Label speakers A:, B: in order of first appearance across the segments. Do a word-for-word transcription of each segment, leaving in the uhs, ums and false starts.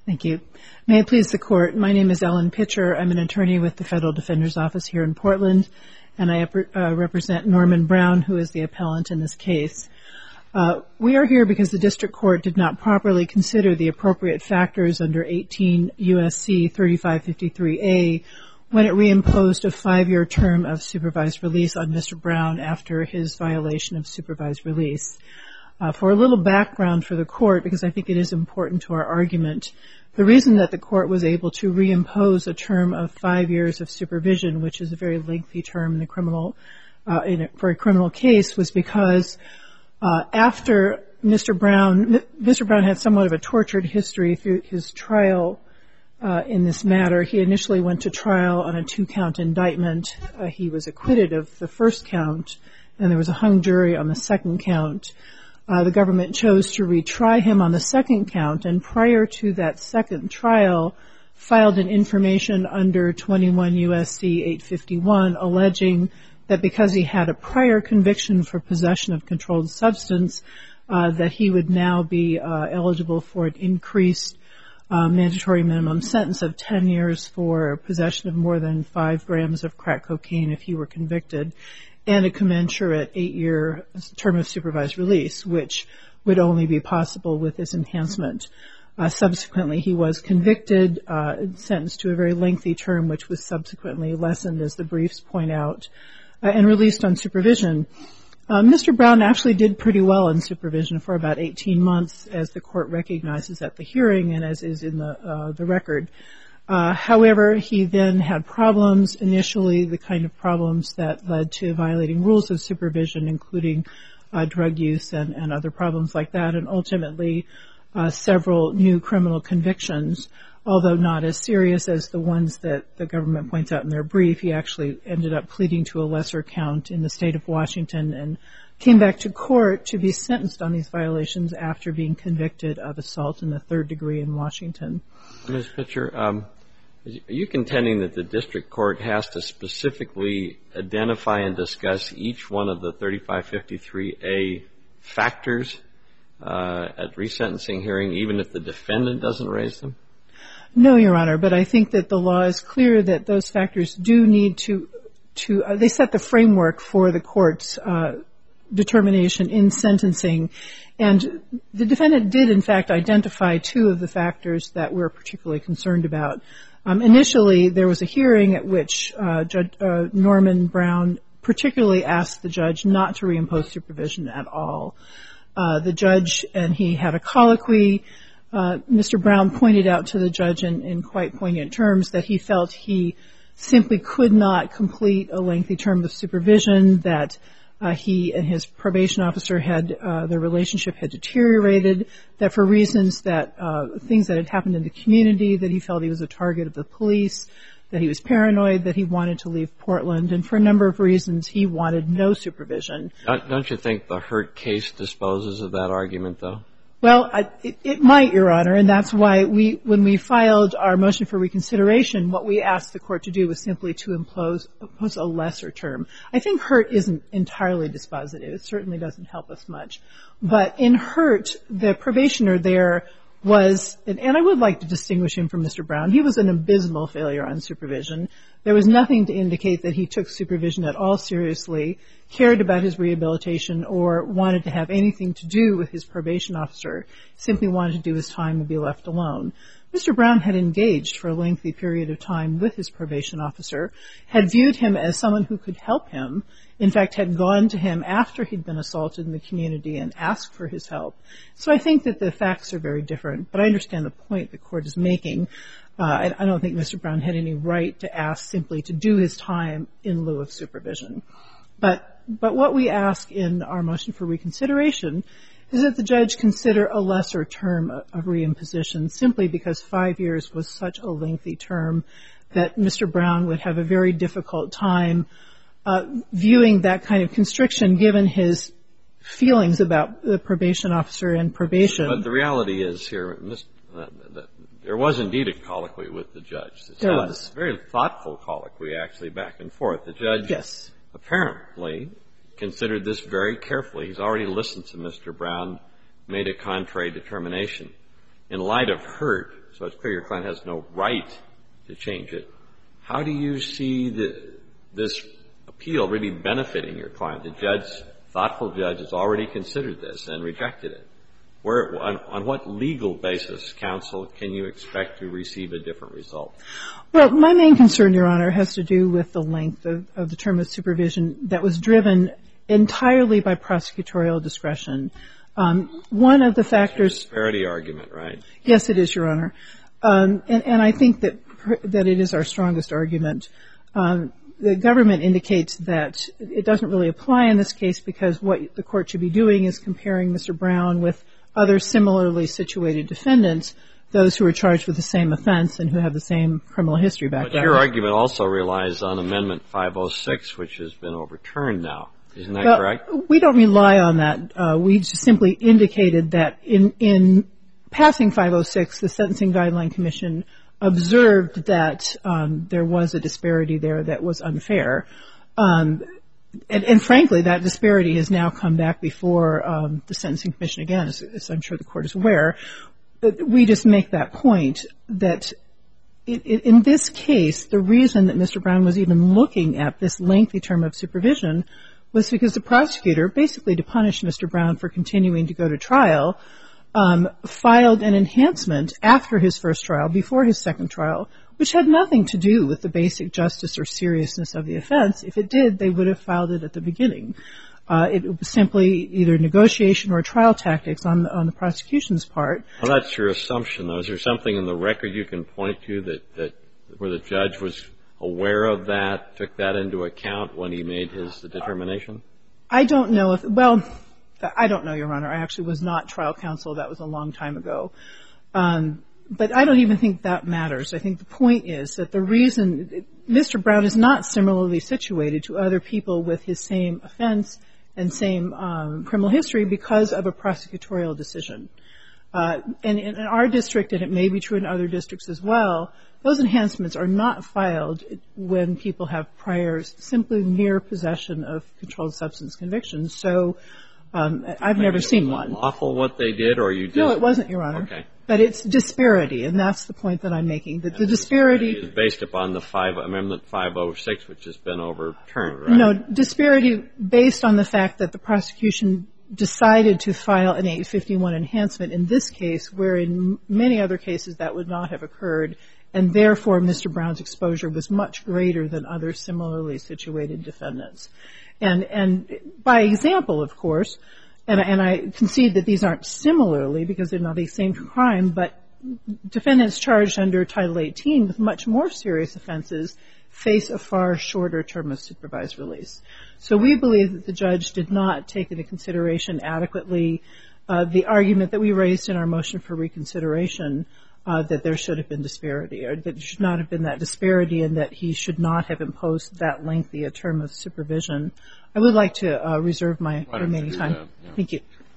A: Thank you. May it please the Court, my name is Ellen Pitcher. I'm an attorney with the Federal Defender's Office here in Portland, and I uh, represent Norman Brown, who is the appellant in this case. Uh, we are here because the District Court did not properly consider the appropriate factors under eighteen U S C thirty-five fifty-three A when it reimposed a five-year term of supervised release on Mister Brown after his violation of supervised release. Uh, for a little background for the Court, because I think it is important to our argument, the reason that the Court was able to reimpose a term of five years of supervision, which is a very lengthy term in the criminal, uh, in a, for a criminal case, was because uh, after Mister Brown, Mister Brown had somewhat of a tortured history through his trial uh, in this matter. He initially went to trial on a two-count indictment. Uh, he was acquitted of the first count, and there was a hung jury on the second count. Uh, the government chose to retry him on the second count, and prior to that second trial, filed an information under twenty-one U S C eight fifty-one alleging that because he had a prior conviction for possession of controlled substance, uh, that he would now be uh, eligible for an increased uh, mandatory minimum sentence of ten years for possession of more than five grams of crack cocaine if he were convicted, and a commensurate eight-year term of supervised release, which would only be possible with this enhancement. Uh, subsequently, he was convicted, uh, sentenced to a very lengthy term, which was subsequently lessened, as the briefs point out, uh, and released on supervision. Uh, Mister Brown actually did pretty well in supervision for about eighteen months, as the Court recognizes at the hearing and as is in the, uh, the record. Uh, however, he then had problems, initially the kind of problems that led to violating rules of supervision, including uh, drug use and, and other problems like that, and ultimately uh, several new criminal convictions, although not as serious as the ones that the government points out in their brief. He actually ended up pleading to a lesser count in the state of Washington and came back to court to be sentenced on these violations after being convicted of assault in the third degree in Washington.
B: Miz Pitcher, um, are you contending that the district court has to specifically identify and discuss each one of the thirty-five fifty-three A factors uh, at resentencing hearing, even if the defendant doesn't raise them?
A: No, Your Honor, but I think that the law is clear that those factors do need to, to uh, they set the framework for the court's uh, determination in sentencing. And the defendant did, in fact, identify two of the factors that we're particularly concerned about. Um, initially, there was a hearing at which uh, Judge uh, Norman Brown particularly asked the judge not to reimpose supervision at all. Uh, the judge, and he had a colloquy. Uh, Mister Brown pointed out to the judge in, in quite poignant terms that he felt he simply could not complete a lengthy term of supervision, that Uh, he and his probation officer had, uh, their relationship had deteriorated, that for reasons that, uh, things that had happened in the community, that he felt he was a target of the police, that he was paranoid, that he wanted to leave Portland, and for a number of reasons he wanted no supervision.
B: Don't, don't you think the Hurt case disposes of that argument, though?
A: Well, I, it, it might, Your Honor, and that's why we, when we filed our motion for reconsideration, what we asked the court to do was simply to impose, impose a lesser term. I think Hurt isn't entirely dispositive. It certainly doesn't help us much. But in Hurt, the probationer there was, and, and I would like to distinguish him from Mister Brown, he was an abysmal failure on supervision. There was nothing to indicate that he took supervision at all seriously, cared about his rehabilitation, or wanted to have anything to do with his probation officer, simply wanted to do his time and be left alone. Mister Brown had engaged for a lengthy period of time with his probation officer, had viewed him as someone who could help him, in fact, had gone to him after he'd been assaulted in the community and asked for his help. So I think that the facts are very different, but I understand the point the court is making. Uh, I, I don't think Mister Brown had any right to ask simply to do his time in lieu of supervision. But, but what we ask in our motion for reconsideration is that the judge consider a lesser term of reimposition, simply because five years was such a lengthy term that Mister Brown would have a very difficult time uh, viewing that kind of constriction given his feelings about the probation officer and probation.
B: But the reality is here, Miz Uh, that there was indeed a colloquy with the judge. It
A: there was.
B: A very thoughtful colloquy, actually, back and forth. The judge
A: yes.
B: apparently considered this very carefully. He's already listened to Mister Brown, made a contrary determination. In light of Hurt, so it's clear your client has no right to change it. How do you see the, this appeal really benefiting your client? The judge, thoughtful judge, has already considered this and rejected it. Where, on, on what legal basis, counsel, can you expect to receive a different result?
A: Well, my main concern, Your Honor, has to do with the length of, of the term of supervision that was driven entirely by prosecutorial discretion. Um, one of the factors...
B: It's a disparity argument, right?
A: Yes, it is, Your Honor. Um, and, and I think that that it is our strongest argument. Um, the government indicates that it doesn't really apply in this case because what the court should be doing is comparing Mister Brown with other similarly situated defendants, those who are charged with the same offense and who have the same criminal history background.
B: But your argument also relies on Amendment five oh six, which has been overturned now. Isn't that
A: well,
B: correct?
A: We don't rely on that. Uh, we just simply indicated that in, in passing five oh six, the Sentencing Guideline Commission observed that um, there was a disparity there that was unfair. Um, and, and frankly, that disparity has now come back before um, the Sentencing Commission again, as, as I'm sure the Court is aware. But we just make that point that it, it, in this case, the reason that Mister Brown was even looking at this lengthy term of supervision was because the prosecutor, basically to punish Mister Brown for continuing to go to trial, um, filed an enhancement after his first trial, before his second trial, which had nothing to do with the basic justice or seriousness of the offense. If it did, they would have filed it at the beginning. Uh, it was simply either negotiation or trial tactics on the, on the prosecution's part.
B: Well, that's your assumption, though. Is there something in the record you can point to that, that where the judge was aware of that, took that into account when he made his determination?
A: I don't know if, well, I don't know, Your Honor. I actually was not trial counsel. That was a long time ago. Um, but I don't even think that matters. I think the point is that the reason Mister Brown is not similarly situated to other people with his same offense and same um, criminal history because of a prosecutorial decision. Uh, and in our district, and it may be true in other districts as well, those enhancements are not filed when people have prior simply mere possession of controlled substance convictions. So um, I've never seen one.
B: Lawful what they did, or you just...
A: No, it wasn't, Your Honor.
B: Okay.
A: But it's disparity, and that's the point that I'm making. That the disparity
B: is based upon the five, Amendment five oh six, which has been overturned, right?
A: No, disparity based on the fact that the prosecution decided to file an eight fifty-one enhancement in this case, where in many other cases that would not have occurred, and therefore Mister Brown's exposure was much greater than other similarly situated defendants. And, and by example, of course, and, and I concede that these aren't similarly because they're not the same crime, but defendants charged under Title eighteen with much more serious offenses face a far shorter term of supervised release. So we believe that the judge did not take into consideration adequately uh, the argument that we raised in our motion for reconsideration uh, that there should have been disparity, or that there should not have been that disparity, and that he should not have imposed that lengthy a term of supervision. I would like to uh, reserve my remaining time. That, yeah. Thank you.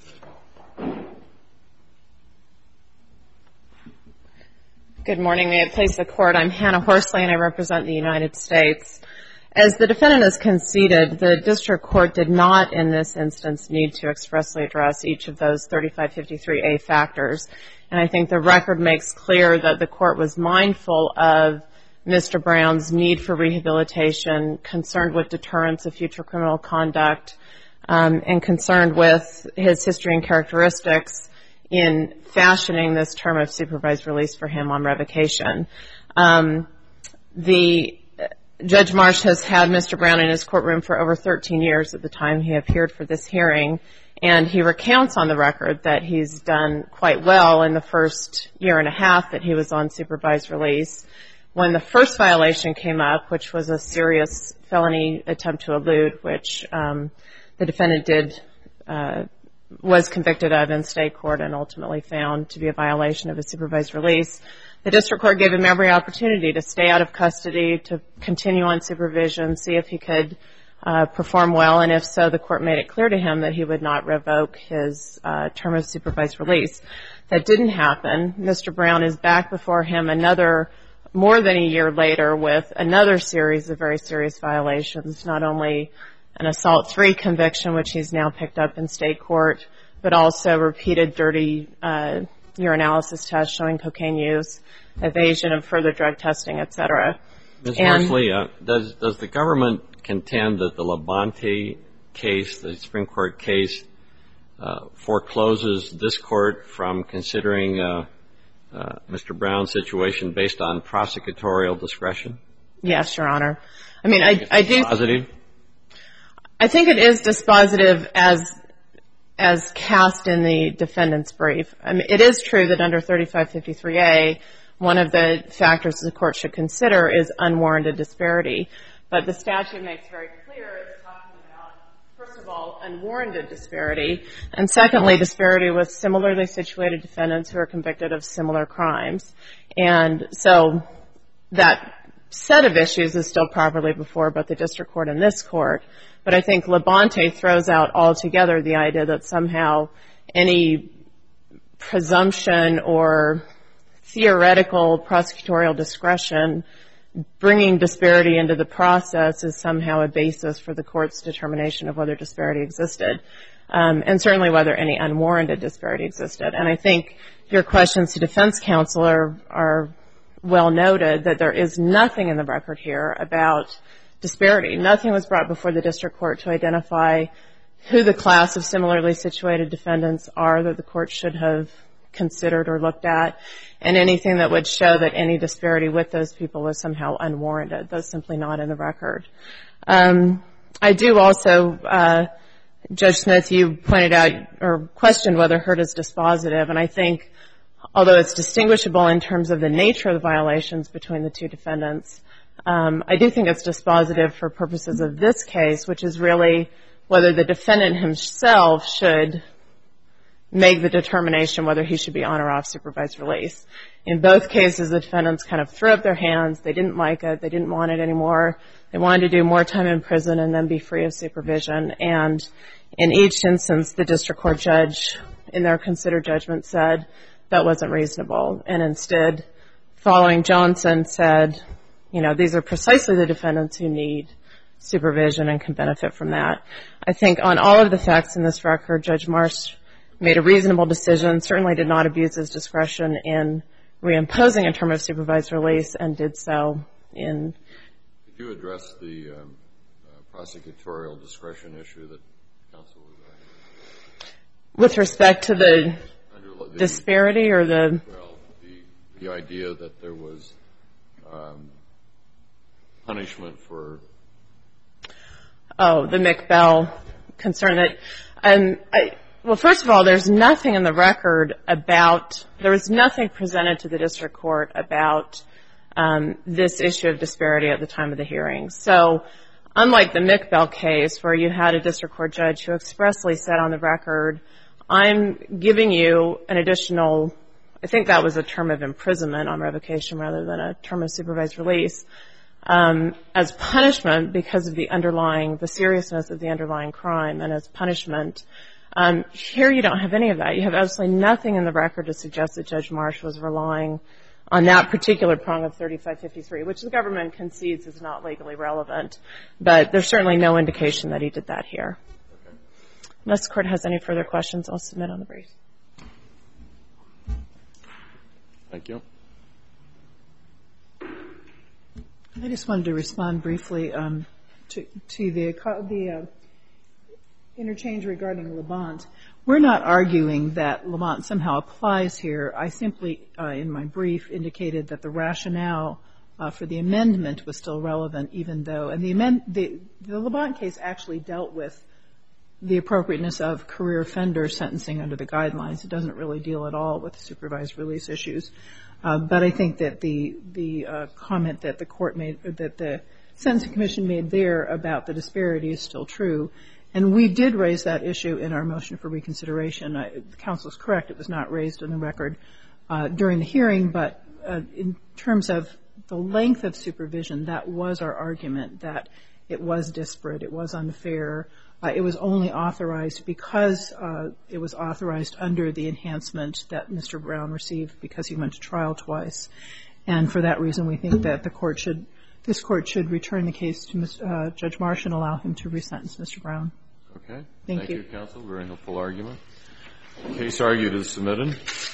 C: Good morning. May it please the Court. I'm Hannah Horsley, and I represent the United States. As the defendant has conceded, the district court did not in this instance need to expressly address each of those thirty-five fifty-three A factors. And I think the record makes clear that the court was mindful of Mister Brown's need for rehabilitation, concerned with deterrence of future criminal conduct, um, and concerned with his history and characteristics in fashioning this term of supervised release for him on revocation. Um, the Judge Marsh has had Mister Brown in his courtroom for over thirteen years at the time he appeared for this hearing, and he recounts on the record that he's done quite well in the first year and a half that he was on supervised release. When the first violation came up, which was a serious felony attempt to elude, which um, the defendant did uh, was convicted of in state court and ultimately found to be a violation of his supervised release, the district court gave him every opportunity to stay out of custody, to continue on supervision, see if he could uh, perform well, and if so, the court made it clear to him that he would not revoke his uh, term of supervised release. That didn't happen. Mister Brown is back before him another more than a year later with another series of very serious violations, not only an assault three conviction, which he's now picked up in state court, but also repeated dirty uh, urinalysis test showing cocaine use, evasion of further drug testing, et cetera.
B: Miz Horsley, uh, does, does the government contend that the Labonte case, the Supreme Court case, uh, forecloses this court from considering uh, uh, Mister Brown's situation based on prosecutorial discretion?
C: Yes, Your Honor. I mean, I, I do.
B: Dispositive?
C: I think it is dispositive as as cast in the defendant's brief. I mean, it is true that under thirty-five fifty-three A, one of the factors the court should consider is unwarranted disparity. But the statute makes very clear it's talking about, first of all, unwarranted disparity, and secondly, disparity with similarly situated defendants who are convicted of similar crimes. And so that set of issues is still properly before both the district court and this court. But I think Labonte throws out altogether the idea that somehow any presumption or theoretical prosecutorial discretion bringing disparity into the process is somehow a basis for the court's determination of whether disparity existed, um, and certainly whether any unwarranted disparity existed. And I think your questions to defense counsel are, are well noted, that there is nothing in the record here about disparity. Nothing was brought before the district court to identify who the class of similarly situated defendants are that the court should have considered or looked at, and anything that would show that any disparity with those people was somehow unwarranted. That's simply not in the record. Um, I do also, uh, Judge Smith, you pointed out or questioned whether Hurt is dispositive, and I think although it's distinguishable in terms of the nature of the violations between the two defendants, um, I do think it's dispositive for purposes of this case, which is really whether the defendant himself should make the determination whether he should be on or off supervised release. In both cases, the defendants kind of threw up their hands. They didn't like it. They didn't want it anymore. They wanted to do more time in prison and then be free of supervision. And in each instance, the district court judge, in their considered judgment, said that wasn't reasonable. And instead, following Johnson, said, you know, these are precisely the defendants who need supervision and can benefit from that. I think on all of the facts in this record, Judge Marsh made a reasonable decision, certainly did not abuse his discretion in reimposing a term of supervised release, and did so in...
D: Did you address the um, uh, prosecutorial discretion issue that counsel was arguing?
C: With respect to the,
D: Under, the
C: disparity or the...
D: Well, the, the idea that there was um, punishment for...
C: Oh, the McBell concern that... Um, I, well, first of all, there's nothing in the record about... There was nothing presented to the district court about um, this issue of disparity at the time of the hearing. So unlike the McBell case, where you had a district court judge who expressly said on the record, I'm giving you an additional... I think that was a term of imprisonment on revocation rather than a term of supervised release, um, as punishment because of the underlying, the seriousness of the underlying crime, and as punishment. Um, here you don't have any of that. You have absolutely nothing in the record to suggest that Judge Marsh was relying on that particular prong of thirty-five fifty-three, which the government concedes is not legally relevant. But there's certainly no indication that he did that here.
D: Okay.
C: Unless the court has any further questions, I'll submit on the brief.
D: Thank you.
A: I just wanted to respond briefly um, to, to the, the uh, interchange regarding Labonte. We're not arguing that Labonte somehow applies here. I simply, uh, in my brief, indicated that the rationale uh, for the amendment was still relevant, even though, and the, amend, the, the Labonte case actually dealt with the appropriateness of career offender sentencing under the guidelines. It doesn't really deal at all with supervised release issues. Uh, but I think that the the uh, comment that the court made, or that the Sentencing Commission made there about the disparity is still true. And we did raise that issue in our motion for reconsideration. I, the counsel is correct. It was not raised in the record uh, during the hearing. But uh, in terms of the length of supervision, that was our argument, that it was disparate, it was unfair. Uh, it was only authorized because uh, it was authorized under the enhancement that Mister Brown received because he went to trial twice. And for that reason, we think that the court should, this court should return the case to uh, Judge Marsh and allow him to resentence Mister Brown.
D: Okay.
A: Thank,
D: Thank
A: you.
D: you, counsel. Very helpful argument. The case argued is submitted.